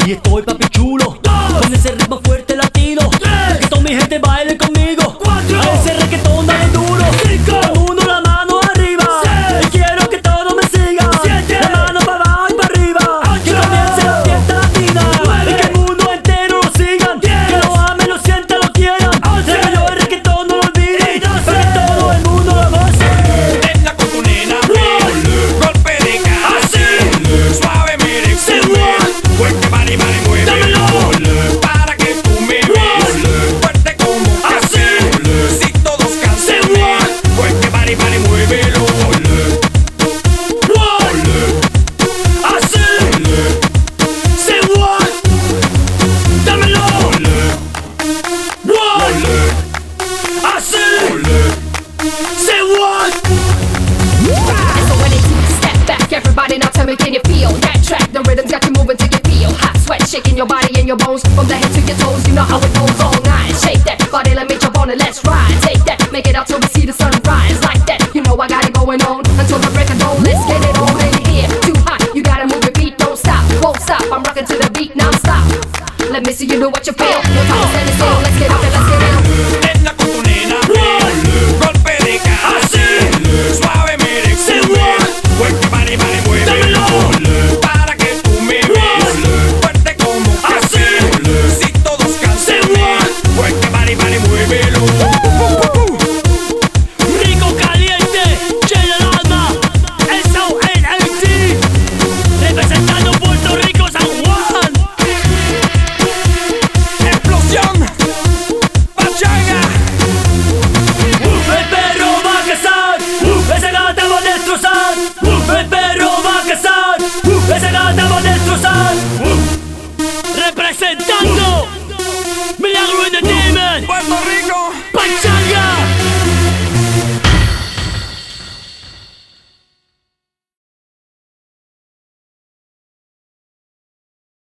Y estoy papi chulo, con ese ritmo fuerte latido, que toda mi gente baile conmigo. A ese reggaetón dale duro, todo el mundo la mano arriba. Y quiero que todos me sigan, la mano para abajo y para arriba. Que comience la fiesta latina, y que el mundo entero lo sigan. Que lo amen, lo sientan, lo quieran. Traigo yo el reggaetón, no lo olviden, para que todo el mundo lo goce. Anda con tu nena, golpe de cara, suave, mire, fuerte, mari, mari, mueve. Para que tú me veas, fuerte como así. Si todos cansan, fuerte, mari, mari, muévelo. Así, say what, dámelo. Así, say what. So when they step back, everybody now tell me, can you feel that track? The rhythm's got you moving till you feel hot sweat shaking your body and your bones from the head to your toes. You know how it goes all night. Shake that body, let me jump on it, let's ride. Take that, make it out till we see the sunrise like that. You know I got it going on until the break of dawn. Let's get it on in here. Too hot, you gotta move your feet, don't stop, won't stop. I'm rocking to the beat non-stop. Let me see you do what you feel. No time to stand still. Let's get up and let's get in.